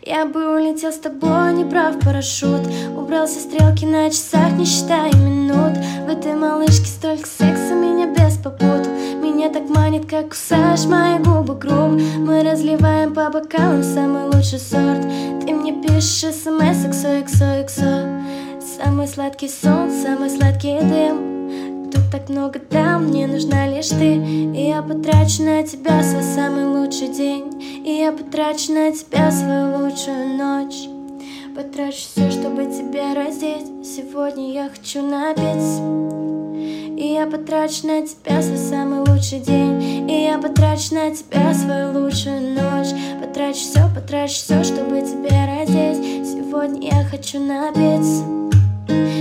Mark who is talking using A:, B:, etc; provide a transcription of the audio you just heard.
A: Я бы улетел с тобой, не брав парашют. Убрался стрелки на часах, не считая минут. В этой малышке столько секса, меня без попутал. Меня так манит, как кусаешь мои губы грубо. Мы разливаем по бокалам самый лучший сорт. Ты мне пишешь смс XOXOXO. Самый сладкий сон, самый сладкий дым. Тут так много дам, мне нужна лишь ты. И я потрачу на тебя свой самый лучший день. И я потрачу на тебя свою лучшую ночь. Потрачу все, чтобы тебя раздеть. Сегодня я хочу напиться. И я потрачу на тебя свой самый лучший день. И я потрачу на тебя свою лучшую ночь. Потрачу все, чтобы тебя раздеть. Сегодня я хочу напиться.